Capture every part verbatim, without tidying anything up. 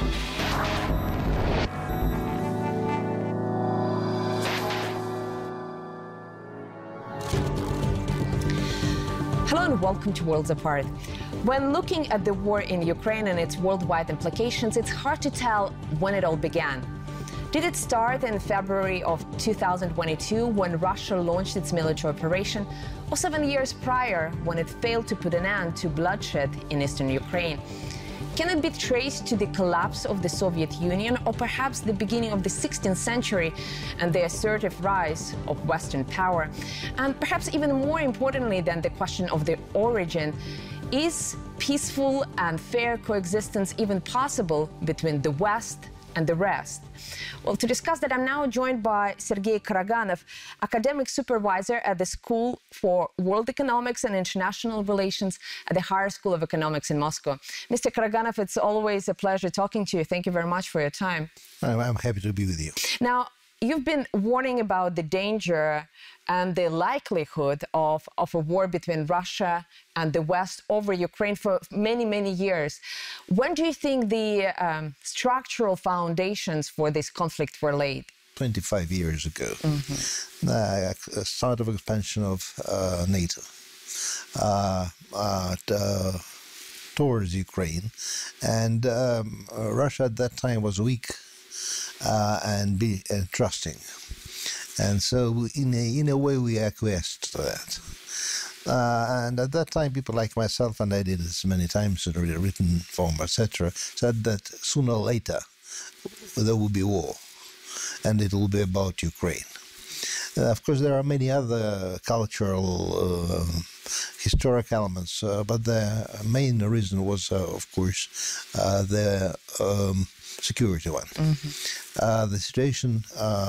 Hello and welcome to Worlds Apart. When looking at the war in Ukraine and its worldwide implications, it's hard to tell when it all began. Did it start in February of two thousand twenty-two when Russia launched its military operation, or seven years prior when it failed to put an end to bloodshed in eastern Ukraine? Can it be traced to the collapse of the Soviet Union, or perhaps the beginning of the sixteenth century and the assertive rise of Western power? And perhaps even more importantly than the question of the origin, is peaceful and fair coexistence even possible between the West and the rest? Well, to discuss that, I'm now joined by Sergei Karaganov, academic supervisor at the School for World Economics and International Relations at the Higher School of Economics in Moscow. Mister Karaganov, it's always a pleasure talking to you. Thank you very much for your time. I'm happy to be with you. Now, you've been warning about the danger and the likelihood of, of a war between Russia and the West over Ukraine for many, many years. When do you think the um, structural foundations for this conflict were laid? twenty-five years ago, Mm-hmm. the start of expansion of uh, NATO uh, uh, uh, towards Ukraine. And um, uh, Russia at that time was weak uh, and, be, and trusting. And so, in a, in a way, we acquiesced to that. Uh, and at that time, people like myself, and I did this many times in a written form, et cetera, said that sooner or later there will be war, and it will be about Ukraine. Uh, of course, there are many other cultural, uh, historic elements, uh, but the main reason was, uh, of course, uh, the um, security one. Mm-hmm. Uh, the situation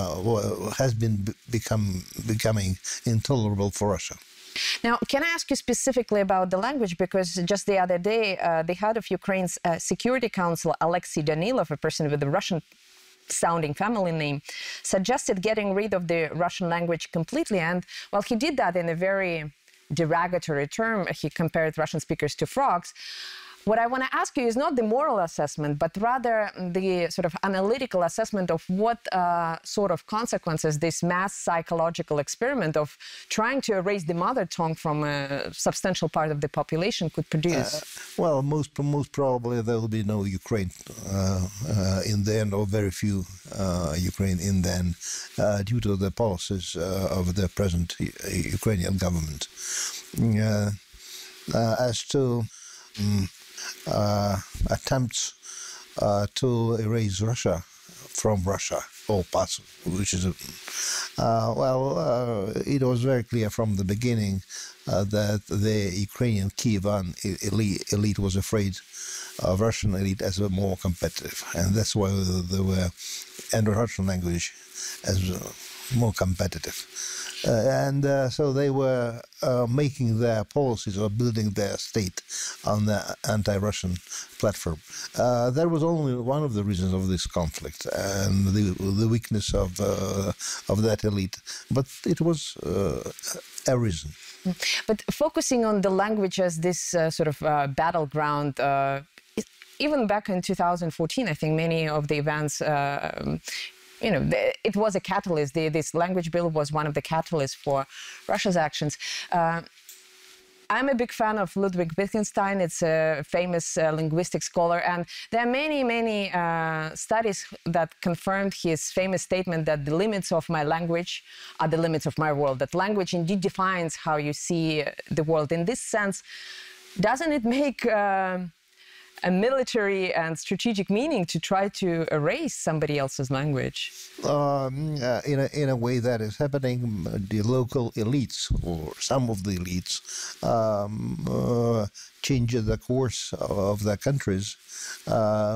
uh, has been b- become becoming intolerable for Russia. Now, can I ask you specifically about the language? Because just the other day, uh, the head of Ukraine's uh, Security Council, Alexei Danilov, a person with a Russian-sounding family name, suggested getting rid of the Russian language completely. And, well, he did that in a very derogatory term. He compared Russian speakers to frogs. What I want to ask you is not the moral assessment, but rather the sort of analytical assessment of what uh, sort of consequences this mass psychological experiment of trying to erase the mother tongue from a substantial part of the population could produce. Uh, well, most most probably there will be no Ukraine uh, uh, in the end, or very few uh, Ukraine in the end, uh, due to the policies uh, of the present U- Ukrainian government. Uh, uh, as to um, Uh, attempts uh, to erase Russia from Russia, or possible, which is, a, uh, well, uh, it was very clear from the beginning uh, that the Ukrainian Kievan elite, elite was afraid of Russian elite as a more competitive, and that's why they were, and Russian language as uh, more competitive. Uh, and uh, so they were uh, making their policies or building their state on the anti-Russian platform. Uh, that was only one of the reasons of this conflict and the, the weakness of uh, of that elite. But it was uh, a reason. But focusing on the language as this uh, sort of uh, battleground, uh, even back in two thousand fourteen, I think many of the events uh, you know, it was a catalyst. The, this language bill was one of the catalysts for Russia's actions. Uh, I'm a big fan of Ludwig Wittgenstein. It's a famous uh, linguistic scholar. And there are many, many uh, studies that confirmed his famous statement that the limits of my language are the limits of my world, that language indeed defines how you see the world. In this sense, doesn't it make Uh, a military and strategic meaning to try to erase somebody else's language? Um, uh, in, a, in a way that is happening, the local elites, or some of the elites, um, uh, change the course of their countries, uh,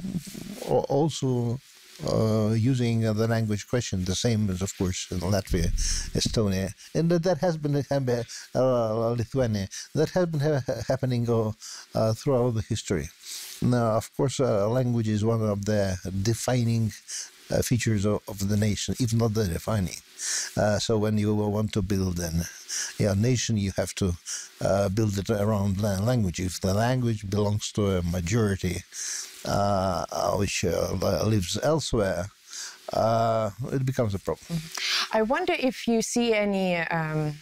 also uh, using the language question, the same as, of course, in Latvia, Estonia, and that, that has been uh, Lithuania, that has been ha- happening uh, uh, throughout the history. Now, of course, uh, language is one of the defining uh, features of, of the nation, if not the defining. Uh, so when you want to build a yeah, nation, you have to uh, build it around language. If the language belongs to a majority uh, which uh, lives elsewhere, uh, it becomes a problem. I wonder if you see any um,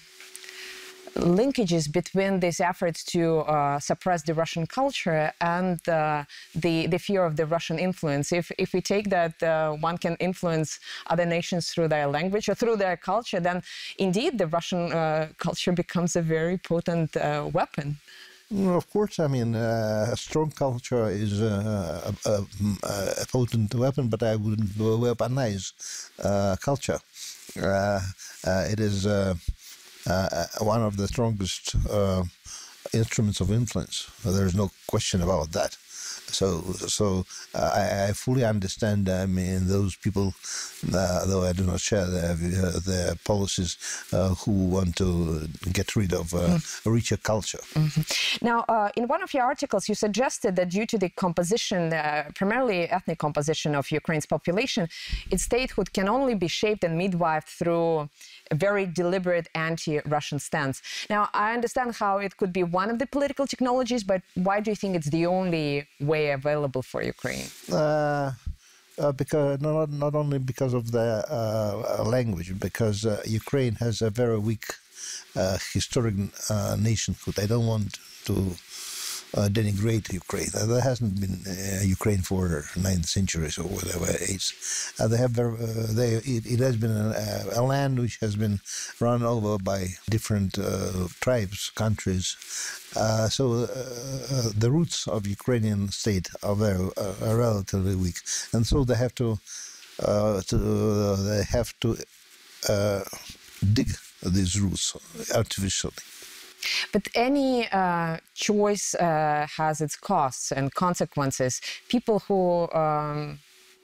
linkages between these efforts to uh, suppress the Russian culture and uh, the the fear of the Russian influence. If if we take that uh, one can influence other nations through their language or through their culture, then indeed the Russian uh, culture becomes a very potent uh, weapon. Well, of course, I mean, uh, a strong culture is uh, a, a, a potent weapon, but I wouldn't weaponize uh, culture. Uh, uh, it is uh, uh, one of the strongest uh, instruments of influence. There's no question about that. So, so uh, I, I fully understand. I mean, those people, uh, though I do not share their their policies, uh, who want to get rid of uh, mm. a richer culture. Mm-hmm. Now, uh, in one of your articles, you suggested that due to the composition, uh, primarily ethnic composition of Ukraine's population, its statehood can only be shaped and midwifed through a very deliberate anti-Russian stance. Now, I understand how it could be one of the political technologies, but why do you think it's the only way available for Ukraine? Uh, uh, because not not only because of the uh, language, because uh, Ukraine has a very weak uh, historic uh, nationhood. I don't want to uh, denigrate Ukraine. Uh, there hasn't been uh, Ukraine for ninth centuries or whatever age. Uh, they have very, uh, they it, it has been a, a land which has been run over by different uh, tribes, countries. Uh, so uh, uh, the roots of Ukrainian state are very uh, are relatively weak, and so they have to, uh, to uh, they have to uh, dig these roots artificially. But any uh, choice uh, has its costs and consequences. People who um,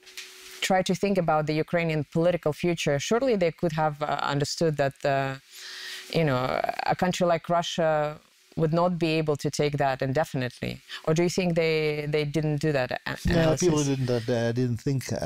try to think about the Ukrainian political future, surely they could have uh, understood that, uh, you know, a country like Russia would not be able to take that indefinitely. Or do you think they, they didn't do that analysis? Yeah, people didn't uh, didn't think uh,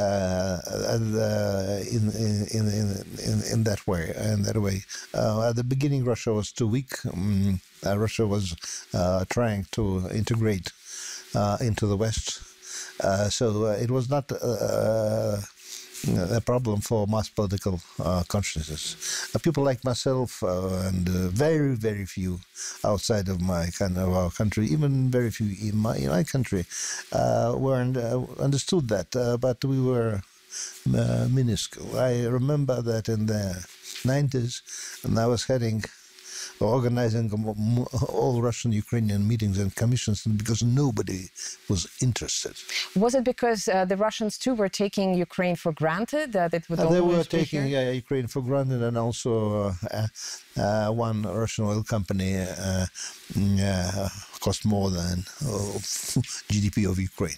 uh, in, in in in in that way. In that way, uh, at the beginning, Russia was too weak. Um, uh, Russia was uh, trying to integrate uh, into the West, uh, so uh, it was not Uh, a problem for mass political uh, consciousness. Uh, people like myself uh, and uh, very, very few outside of my kind of our country, even very few in my, in my country, uh, weren't uh, understood that, uh, but we were uh, minuscule. I remember that in the nineties, and I was heading organizing all Russian Ukrainian meetings and commissions because nobody was interested. Was it because uh, the Russians too were taking Ukraine for granted, that it would uh, always They were be taking here? uh, Ukraine for granted, and also uh, uh, one Russian oil company uh, uh, cost more than uh, G D P of Ukraine.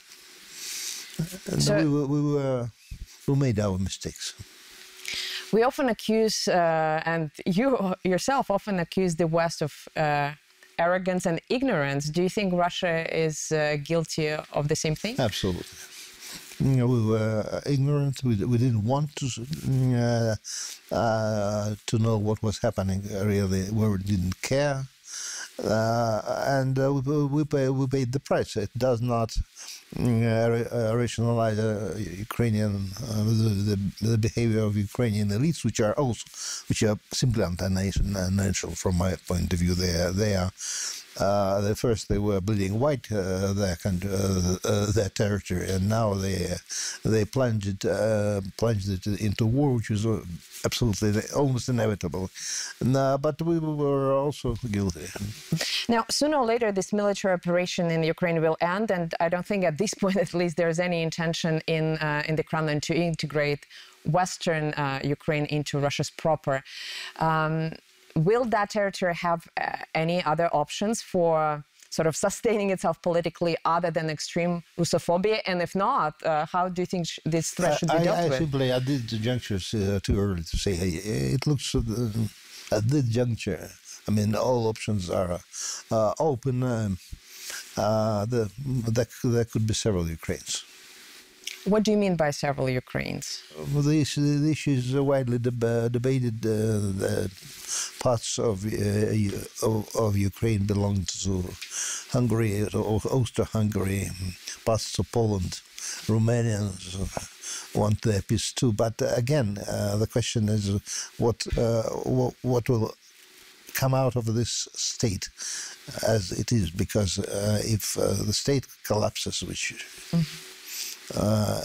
And so we, we, were, we made our mistakes. We often accuse, uh, and you yourself often accuse the West of uh, arrogance and ignorance. Do you think Russia is uh, guilty of the same thing? Absolutely. You know, we were ignorant. We, we didn't want to uh, uh, to know what was happening. Really, we didn't care, uh, and uh, we we, pay, we paid the price. It does not Uh, rationalize uh, Ukrainian uh, the, the behavior of Ukrainian elites, which are also which are simply anti-national from my point of view. They are they are uh, the first they were bleeding white uh, their country, uh, uh, their territory, and now they they plunged it uh, plunged it into war, which was absolutely almost inevitable. And, uh, but we were also guilty. Now, sooner or later, this military operation in Ukraine will end, and I don't think at this point, at least, there's any intention in uh, in the Kremlin to integrate Western uh, Ukraine into Russia's proper. Um, will that territory have uh, any other options for sort of sustaining itself politically other than extreme Russophobia? And if not, uh, how do you think sh this threat should be I, dealt I with? Simply, at this juncture, uh, too early to say. Hey, it looks uh, at this juncture. I mean, all options are uh, open. Um, uh, the, there, there could be several Ukraines. What do you mean by several Ukraines? Well, the issue, the issue is widely deb uh, debated. Uh, the parts of, uh, of, of Ukraine belong to Hungary or Austro-Hungary, parts of Poland, Romanians want their piece too. But uh, again, uh, the question is what, uh, what what will come out of this state as it is, because uh, if uh, the state collapses, which mm-hmm. Uh,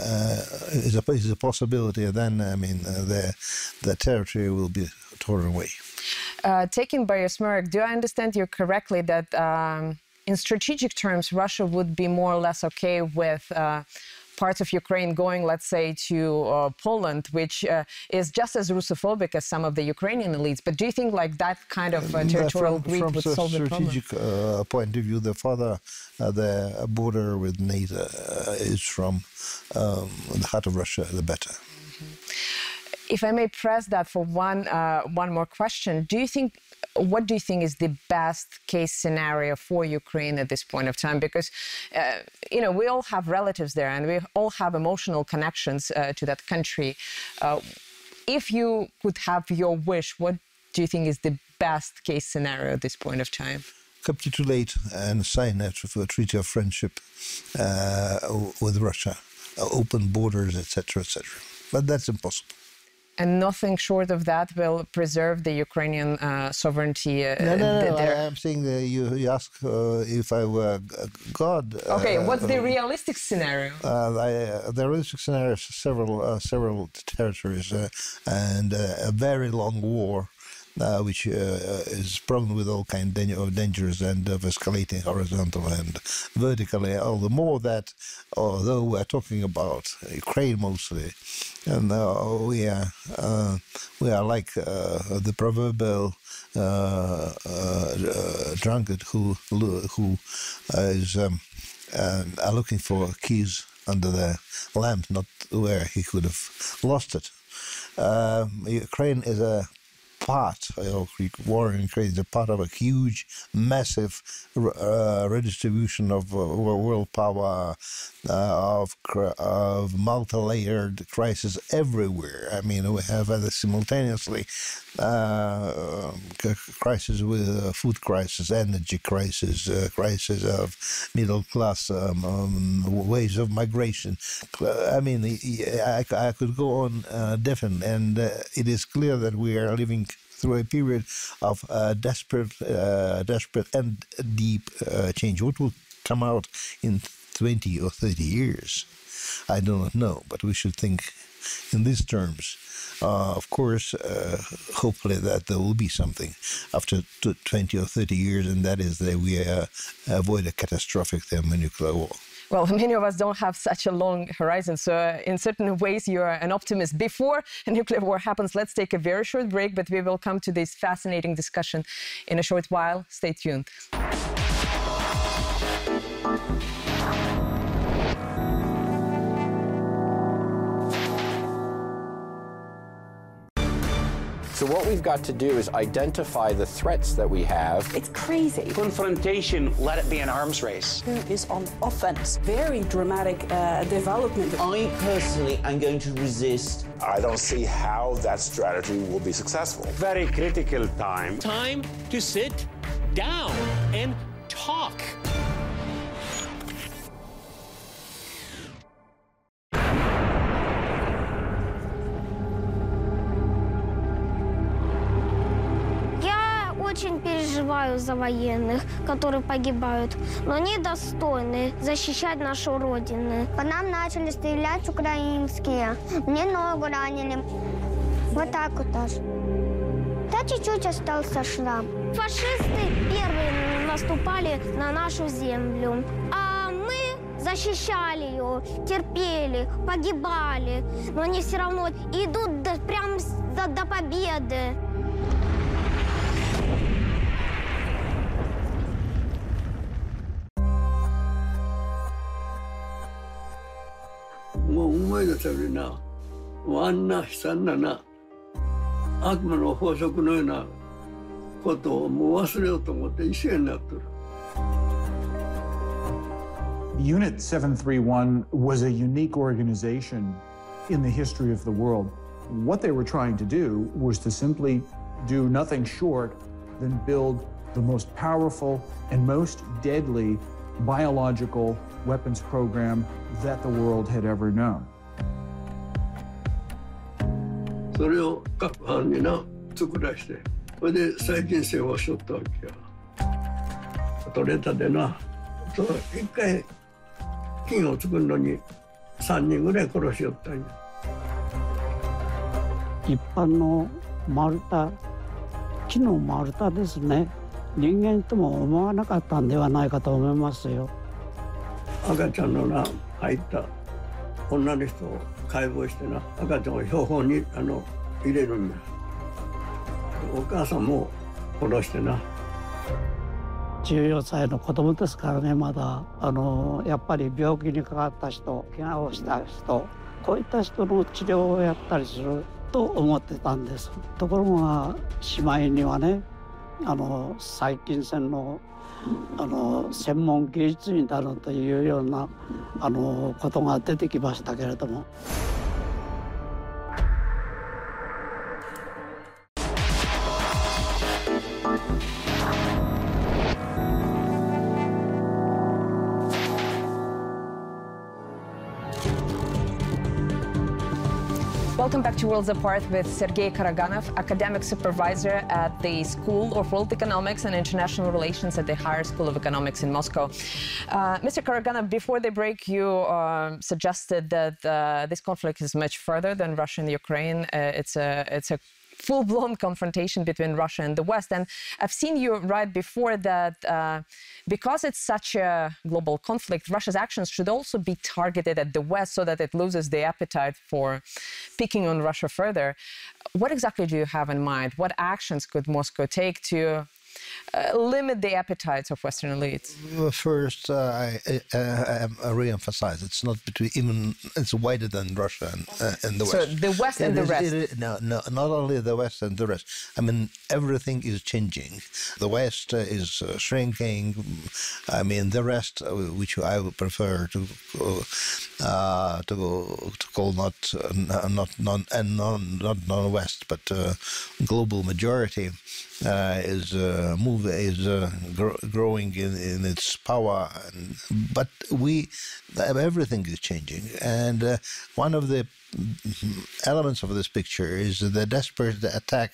uh, is, a, is a possibility, then, I mean, uh, the, the territory will be torn away. Uh, taking Bayasmyr, do I understand you correctly that um, in strategic terms, Russia would be more or less okay with uh, parts of Ukraine going, let's say, to uh, Poland, which uh, is just as Russophobic as some of the Ukrainian elites. But do you think like that kind of uh, territorial from, greed from would solve the problem? From a strategic uh, point of view, the further uh, the border with NATO uh, is from um, the heart of Russia, the better. Mm-hmm. If I may press that for one uh, one more question, do you think? What do you think is the best case scenario for Ukraine at this point of time? Because, uh, you know, we all have relatives there and we all have emotional connections uh, to that country. Uh, if you could have your wish, what do you think is the best case scenario at this point of time? Capitulate and sign a treaty of friendship uh, with Russia, open borders, et cetera, et cetera. But that's impossible. And nothing short of that will preserve the Ukrainian uh, sovereignty. Uh, no, no, no. I, I'm saying that you, you ask uh, if I were God. Okay, uh, what's the realistic scenario? Uh, I, uh, the realistic scenario is several, uh, several territories uh, and uh, a very long war. Uh, which uh, is prone with all kinds of dangers and of escalating horizontal and vertically. All the more that, although we're talking about Ukraine mostly, and uh, we are uh, we are like uh, the proverbial uh, uh, drunkard who who uh, is um, uh, are looking for keys under the lamp, not where he could have lost it. Uh, Ukraine is a part, uh, war in Ukraine is a part of a huge, massive uh, redistribution of uh, world power, uh, of, of multi-layered crisis everywhere. I mean, we have uh, simultaneously uh, crisis with uh, food crisis, energy crisis, uh, crisis of middle class, um, um, ways of migration. I mean, I, I could go on uh, definitely, and uh, it is clear that we are living through a period of uh, desperate, uh, desperate and deep uh, change. What will come out in twenty or thirty years, I do not know, but we should think in these terms. Uh, of course, uh, hopefully that there will be something after twenty or thirty years, and that is that we uh, avoid a catastrophic thermonuclear war. Well, many of us don't have such a long horizon, so uh, in certain ways you are an optimist. Before a nuclear war happens, let's take a very short break, but we will come to this fascinating discussion in a short while. Stay tuned. So what we've got to do is identify the threats that we have. It's crazy. Confrontation, let it be an arms race. Who is on offense? Very dramatic uh, development. I personally am going to resist. I don't see how that strategy will be successful. Very critical time. Time to sit down and talk. Очень переживаю за военных, которые погибают, но они достойны защищать нашу родину. По нам начали стрелять украинские, мне ногу ранили. Вот так вот даже. Да чуть-чуть остался шрам. Фашисты первые наступали на нашу землю, а мы защищали ее, терпели, погибали, но они все равно идут до, прям до, до победы. もう思い出せるな、もうあんな悲惨なな、悪魔の法則のようなことをもう忘れようと思って一緒になってる。 Unit seven thirty-one was a unique organization in the history of the world. What they were trying to do was to simply do nothing short than build the most powerful and most deadly biological weapons program that the world had ever known. それを各班にな作らして、それで再建制をしとったわけよ。取れたでな、そう一回金を作るのに三人ぐらい殺しよったんや。 一般の丸太、木の丸太ですね。人間とも思わなかったんではないかと思いますよ。 赤ちゃんのな入った女の人を解剖してな、赤ちゃんを標本にあの入れるんだ。お母さんも殺してな。 じゅうよんさいの子供ですからね、まだあのやっぱり病気にかかった人、怪我をした人、こういった人の治療をやったりすると思ってたんです。ところがしまいにはね、あの細菌戦のあの専門技術になるというようなあのことが出てきましたけれども。 Welcome back to Worlds Apart with Sergei Karaganov, academic supervisor at the School of World Economics and International Relations at the Higher School of Economics in Moscow. Uh, Mister Karaganov, before the break, you uh, suggested that uh, this conflict is much further than Russia and Ukraine. Uh, it's a it's a full-blown confrontation between Russia and the West. And I've seen you write before that uh, because it's such a global conflict, Russia's actions should also be targeted at the West so that it loses the appetite for picking on Russia further. What exactly do you have in mind? What actions could Moscow take to Uh, limit the appetites of Western elites? Well, first, uh, I, uh, I, I re-emphasize it's not between even it's wider than Russia and, uh, and the West. So the West and it the is, rest. It is, no, no, not only the West and the rest. I mean, everything is changing. The West uh, is uh, shrinking. I mean, the rest, uh, which I would prefer to uh, to to call not uh, not non and non not non-West, but uh, global majority. Uh, is uh, move is uh, gr growing in, in its power, and, but we everything is changing, and uh, one of the elements of this picture is the desperate attack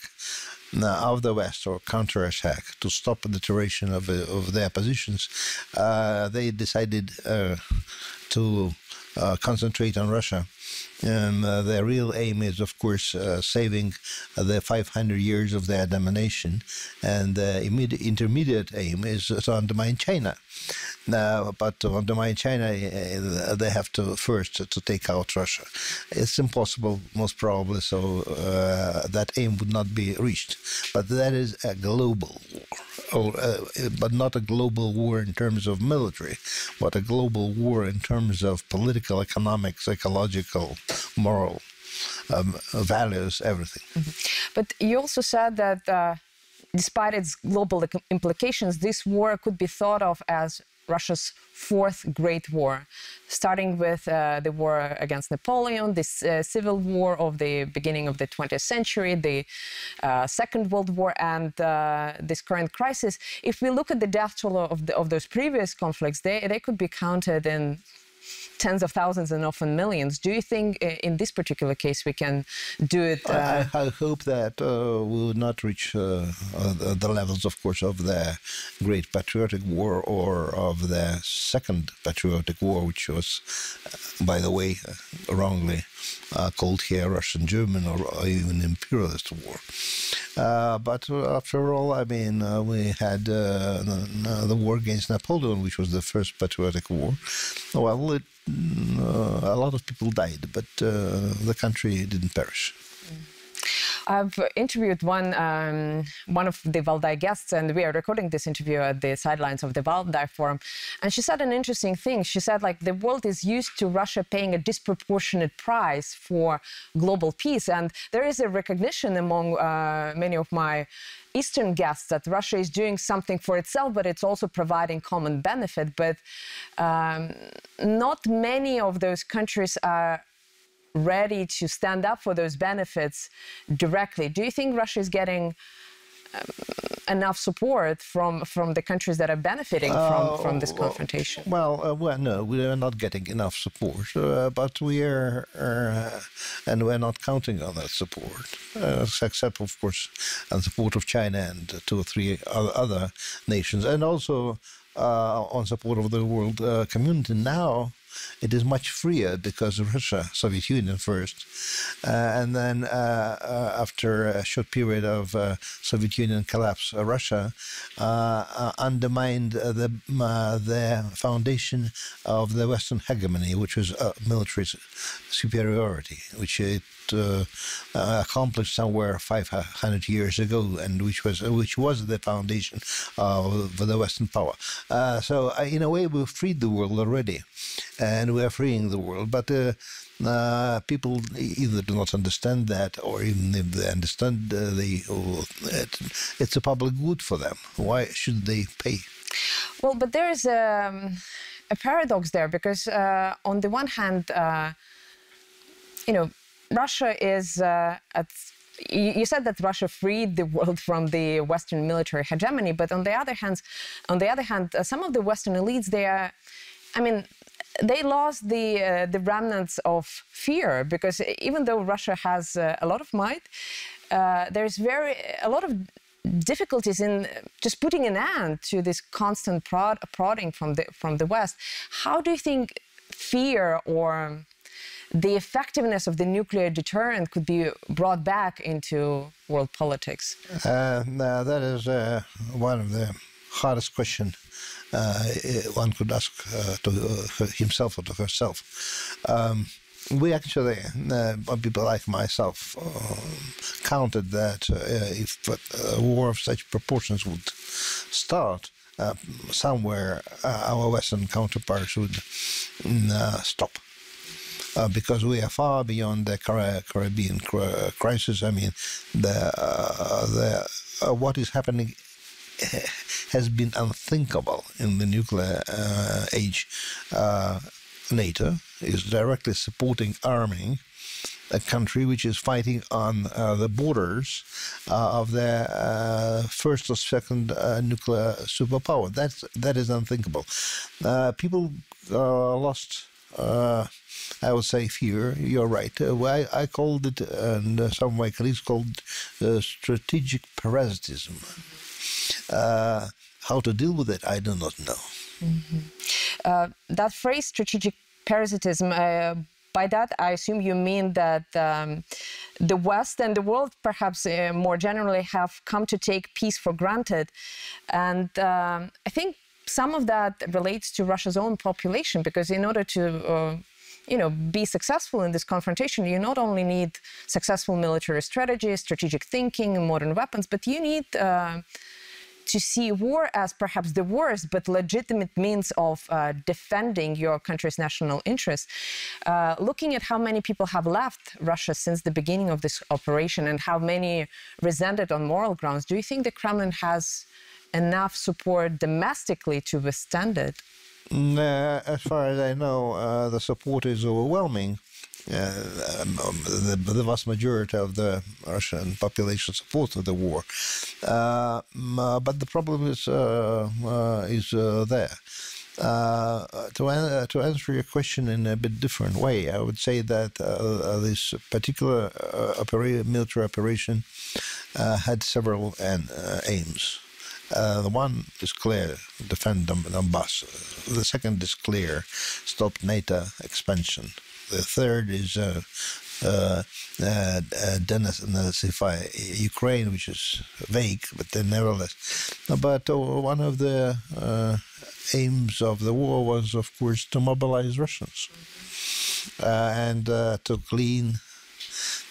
of the West or counterattack to stop the deterioration of of their positions. Uh, they decided uh, to uh, concentrate on Russia. And uh, their real aim is, of course, uh, saving uh, the five hundred years of their domination, and the immediate, intermediate aim is to undermine China. Now, but to undermine China, uh, they have to first to take out Russia. It's impossible, most probably, so uh, that aim would not be reached. But that is a global war, or, uh, but not a global war in terms of military, but a global war in terms of political, economic, psychological, moral um, values, everything. Mm-hmm. But you also said that uh, despite its global implications, this war could be thought of as Russia's fourth great war, starting with uh, the war against Napoleon, this uh, civil war of the beginning of the twentieth century, the uh, Second World War, and uh, this current crisis. If we look at the death toll of, the, of those previous conflicts, they, they could be counted in tens of thousands and often millions. Do you think in this particular case we can do it? Uh... I, I hope that uh, we will not reach uh, uh, the levels, of course, of the Great Patriotic War or of the Second Patriotic War, which was, uh, by the way, uh, wrongly uh, called here Russian-German or even Imperialist War. Uh, but uh, after all, I mean, uh, we had uh, the, the war against Napoleon, which was the first patriotic war. Well, it, uh, a lot of people died, but uh, the country didn't perish. I've interviewed one um, one of the Valdai guests, and we are recording this interview at the sidelines of the Valdai Forum. And she said an interesting thing. She said, like, the world is used to Russia paying a disproportionate price for global peace. And there is a recognition among uh, many of my Eastern guests that Russia is doing something for itself, but it's also providing common benefit. But um, not many of those countries are ready to stand up for those benefits directly. Do you think Russia is getting um, enough support from from the countries that are benefiting from, uh, from this confrontation? Well, uh, well, no, we are not getting enough support, uh, but we are, uh, and we're not counting on that support, uh, except, of course, on support of China and two or three other nations, and also uh, on support of the world uh, community. Now, it is much freer because of Russia, Soviet Union first, uh, and then uh, uh, after a short period of uh, Soviet Union collapse, uh, Russia uh, uh, undermined uh, the uh, the foundation of the Western hegemony, which was uh, military superiority, which it uh, uh, accomplished somewhere five hundred years ago, and which was uh, which was the foundation of the Western power. Uh, so, uh, in a way, we freed the world already. And we are freeing the world, but uh, uh, people either do not understand that, or even if they understand, uh, they oh, it, it's a public good for them. Why should they pay? Well, but there is a, a paradox there, because uh, on the one hand, uh, you know, Russia is uh, at. You said that Russia freed the world from the Western military hegemony, but on the other hand, on the other hand, uh, some of the Western elites, they are, I mean, they lost the uh, the remnants of fear, because even though Russia has uh, a lot of might, uh, there's very a lot of difficulties in just putting an end to this constant prod, prodding from the from the West. How do you think fear or the effectiveness of the nuclear deterrent could be brought back into world politics? Uh, no, that is uh, one of the hardest questions uh, one could ask uh, to uh, himself or to herself. Um, we actually, uh, people like myself, uh, counted that uh, if a war of such proportions would start, uh, somewhere uh, our Western counterparts would uh, stop. Uh, because we are far beyond the Car Caribbean cr crisis. I mean, the, uh, the, uh, what is happening has been unthinkable in the nuclear uh, age. Uh, NATO is directly supporting arming a country which is fighting on uh, the borders uh, of the uh, first or second uh, nuclear superpower. That's, that is unthinkable. Uh, people uh, lost... Uh, I would say fear. You're right. Uh, I, I called it, and uh, some of my colleagues called it, uh, strategic parasitism. Uh, how to deal with it, I do not know. Mm-hmm. uh, that phrase, strategic parasitism, uh, by that I assume you mean that um, the West and the world, perhaps uh, more generally, have come to take peace for granted. And um, I think some of that relates to Russia's own population, because in order to uh, you know, be successful in this confrontation, you not only need successful military strategy, strategic thinking, modern weapons, but you need uh, to see war as perhaps the worst but legitimate means of uh, defending your country's national interests. Uh, looking at how many people have left Russia since the beginning of this operation and how many resent it on moral grounds, do you think the Kremlin has enough support domestically to withstand it? Uh, as far as I know, uh, the support is overwhelming. Uh, um, the, the vast majority of the Russian population supports the war. Uh, uh, but the problem is uh, uh, is uh, there. Uh, to, uh, to answer your question in a bit different way, I would say that uh, this particular uh, opera military operation uh, had several uh, aims. Uh, the one is clear, defend Donbass. The second is clear, stop NATO expansion. The third is uh, uh, uh, denazify Ukraine, which is vague, but then nevertheless. But uh, one of the uh, aims of the war was, of course, to mobilize Russians uh, and uh, to clean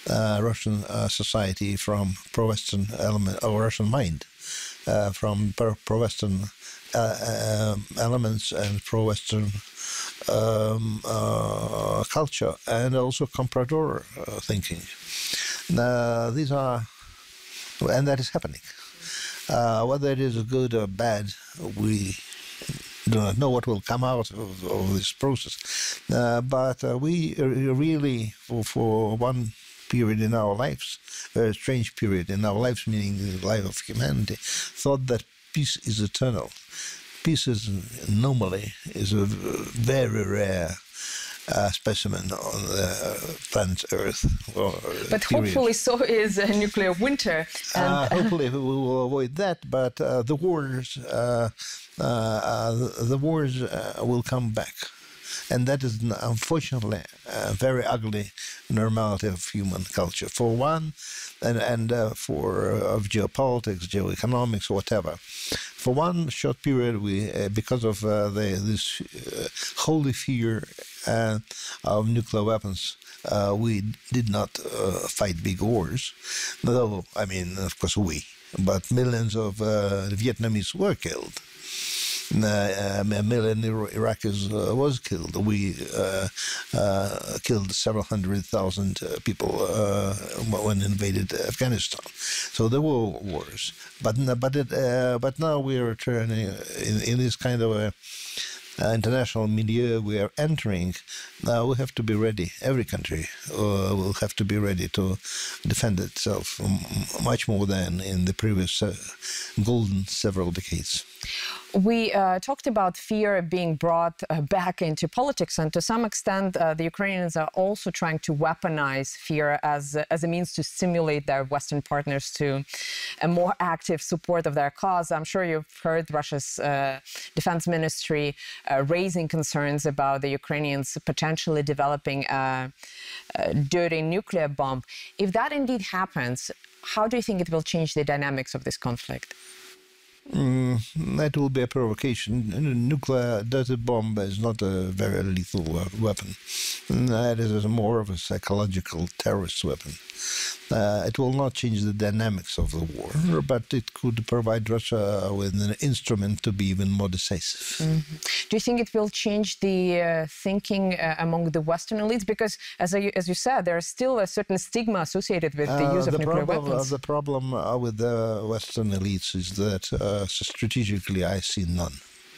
uh, Russian uh, society from pro-Western element or Russian mind, uh, from pro-Western uh, uh, elements and pro-Western um, uh, culture, and also comprador uh, thinking. Uh, these are, and that is happening. Uh, whether it is good or bad, we do not know what will come out of, of this process. Uh, but uh, we really, for, for one period in our lives, a very strange period in our lives, meaning the life of humanity, thought that peace is eternal. Peace is normally is a very rare Uh, specimen on the planet Earth. Or but period. hopefully so is a nuclear winter. And uh, hopefully we will avoid that, but uh, the wars, uh, uh, the, the wars uh, will come back. And that is unfortunately a very ugly normality of human culture. For one, and, and uh, for uh, of geopolitics, geoeconomics, whatever. For one short period, we uh, because of uh, the, this uh, holy fear uh, of nuclear weapons, uh, we did not uh, fight big wars. Though, I mean, of course, we, but millions of uh, Vietnamese were killed. Uh, a million Iraqis uh, was killed. We uh, uh, killed several hundred thousand uh, people uh, when invaded Afghanistan. So there were wars, but but it, uh, but now we are turning in, in this kind of a uh, international milieu we are entering. Now we have to be ready. Every country uh, will have to be ready to defend itself much more than in the previous uh, golden several decades. We uh, talked about fear being brought uh, back into politics, and to some extent, uh, the Ukrainians are also trying to weaponize fear as, as a means to stimulate their Western partners to a more active support of their cause. I'm sure you've heard Russia's uh, defense ministry uh, raising concerns about the Ukrainians potentially developing a, a dirty nuclear bomb. If that indeed happens, how do you think it will change the dynamics of this conflict? Mm, that will be a provocation. A nuclear dirty bomb is not a very lethal weapon. That is more of a psychological terrorist weapon. Uh, it will not change the dynamics of the war, but it could provide Russia with an instrument to be even more decisive. Mm-hmm. Do you think it will change the uh, thinking uh, among the Western elites? Because, as, I, as you said, there is still a certain stigma associated with the use uh, of the nuclear problem, weapons. Uh, the problem uh, with the Western elites is that uh, strategically I see none.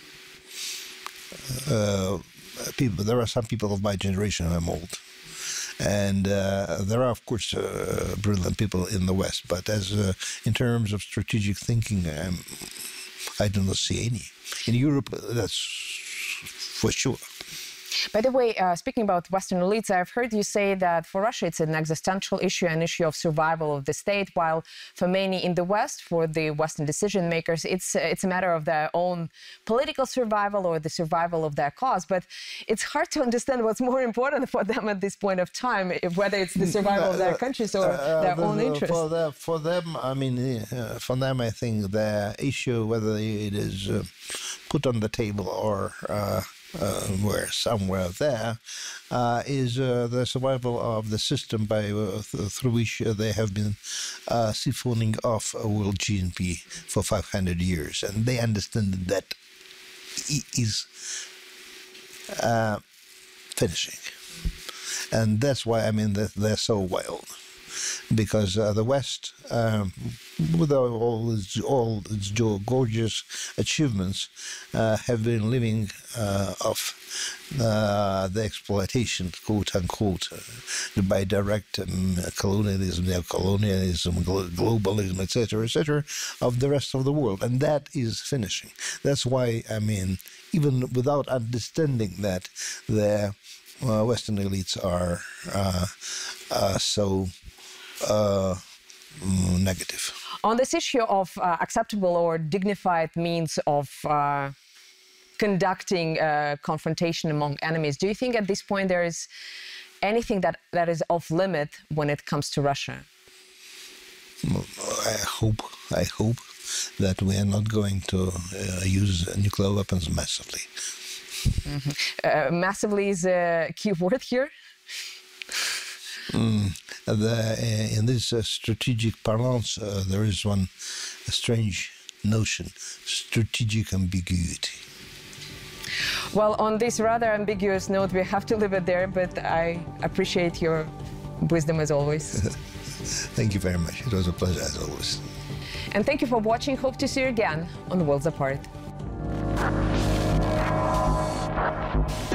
Uh, people, there are some people of my generation, I'm old. And uh, there are, of course, uh, brilliant people in the West, but as uh, in terms of strategic thinking, um, I do not see any. In Europe, that's for sure. By the way, uh, speaking about Western elites, I've heard you say that for Russia it's an existential issue, an issue of survival of the state, while for many in the West, for the Western decision makers, it's it's a matter of their own political survival or the survival of their cause. But it's hard to understand what's more important for them at this point of time, if, whether it's the survival of their countries or uh, their the, own interests. For, the, for them, I mean, uh, for them, I think the issue, whether it is uh, put on the table or uh, Uh, where somewhere there uh, is uh, the survival of the system by uh, th through which uh, they have been uh, siphoning off uh, world G N P for five hundred years, and they understand that it is uh, finishing, and that's why I mean that they're so wild. Because uh, the West, um, with all its, all its gorgeous achievements, uh, have been living uh, off uh, the exploitation, quote unquote, uh, by direct um, colonialism, neocolonialism, globalism, et cetera, et cetera, of the rest of the world, and that is finishing. That's why, I mean, even without understanding that, the uh, Western elites are uh, uh, so. Uh, negative. On this issue of uh, acceptable or dignified means of uh, conducting uh, confrontation among enemies, do you think at this point there is anything that, that is off limit when it comes to Russia? I hope, I hope that we are not going to uh, use nuclear weapons massively. Mm-hmm. uh, massively is a key word here? Mm, the, in this uh, strategic parlance, uh, there is one strange notion, strategic ambiguity. Well, on this rather ambiguous note, we have to leave it there, but I appreciate your wisdom as always. Thank you very much. It was a pleasure as always. And thank you for watching. Hope to see you again on Worlds Apart.